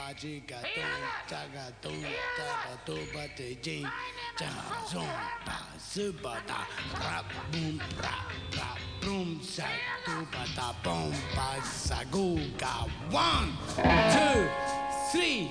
chica tum chaga tum chaba tuba te jing chaga zoom pa suba da rap boom sa tuba da boom pa saguga 1 2 3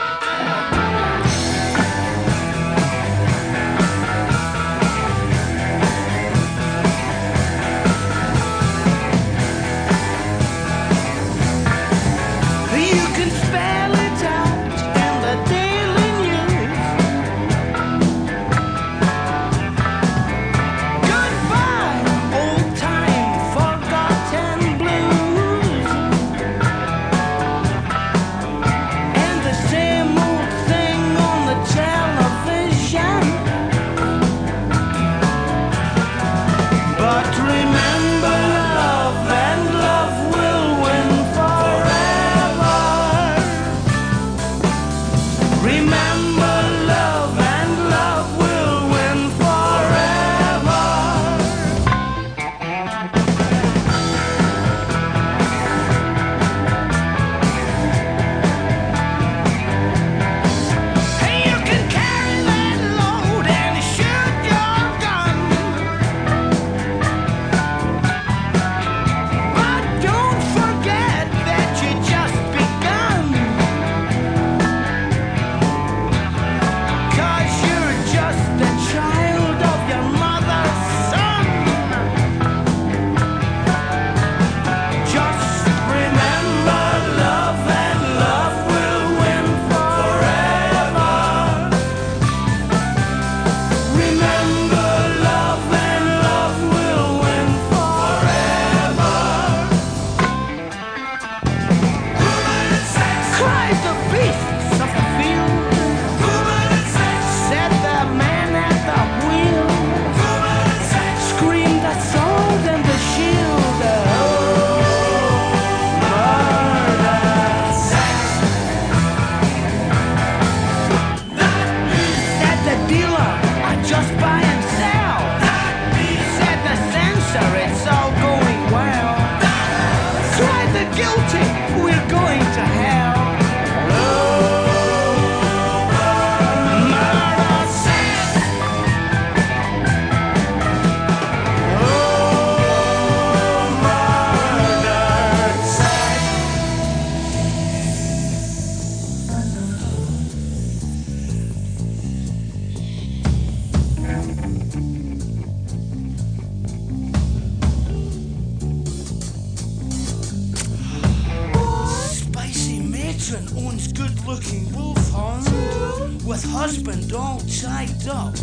Owns good-looking wolfhound with husband all tied up.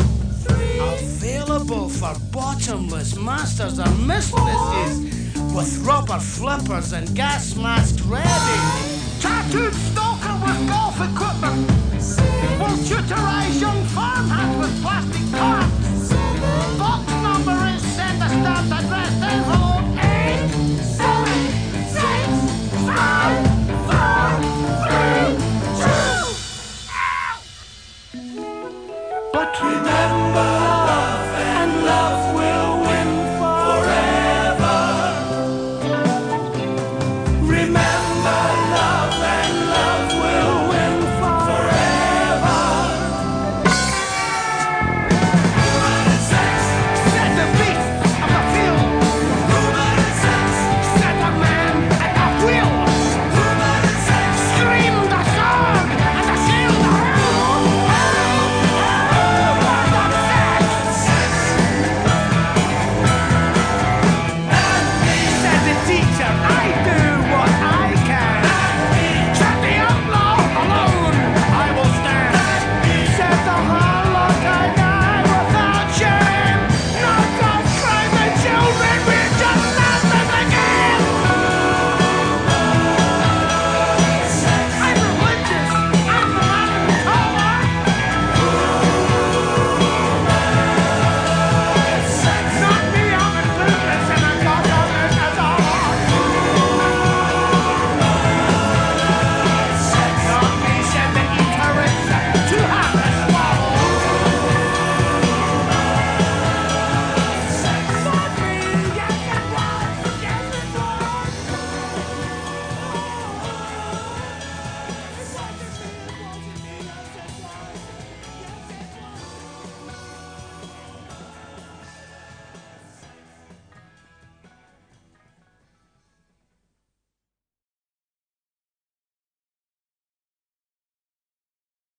Available for bottomless masters and mistresses with rubber flippers and gas masks ready. Tattooed stalker with golf equipment will tutorize young farmhands with plastic carts. Box number is send a stamped address envelope.